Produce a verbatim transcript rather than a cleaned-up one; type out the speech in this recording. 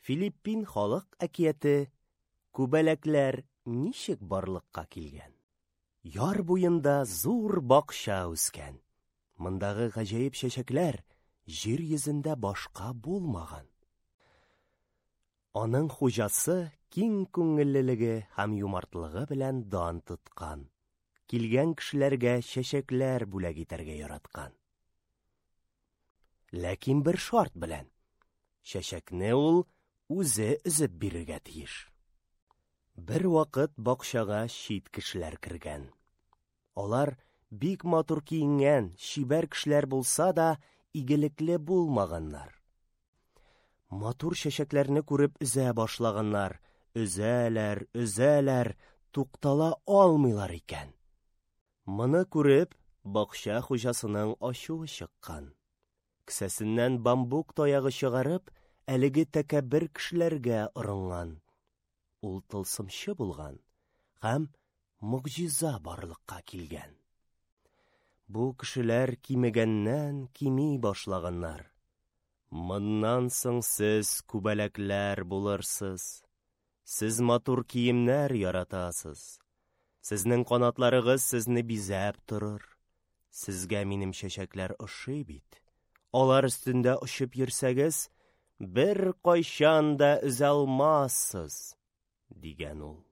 Филиппин халык әкияте күбәләкләр ничек барлыкка килгән? Яр буенда зур бакча үскән. Мындагы гаҗәеп чәчәкләр җир йөзендә башка булмаган. Аның хуҗасы киң күңеллелеге һәм юмартлыгы белән дан тоткан. Килгән кешеләргә чәчәкләр бүләк итәргә яраткан. Ләкин бер шарт белән. Чәчәкне ул үзе өзеп бирергә тиеш. Бер вакыт бакчага чит кешеләр кергән. Алар бик матур киенгән, чибәр кешеләр булса да, игелекле булмаганнар. Матур чәчәкләрне күреп өзә башлаганнар. Өзәләр, өзәләр, туктала алмыйлар икән. Моны күреп, бакча хуҗасының ачуы чыккан. Кесәсеннән бамбук таягы чыгарып, әлеге тәкәббер кешеләргә орынган. Ул тылсымчы булган һәм мөгъҗиза барлыкка килгән. Бу кешеләр кимегәннән кими башлаганнар. Моннан соң сез күбәләкләр булырсыз. Сез матур киемнәр яратасыз. Сезнең канатларыгыз сезне бизәп торыр. Сезгә минем чәчәкләр ошый бит. Алар өстендә очып йөрсәгез, бер кайчан да өзә алмассыз, дигән ул.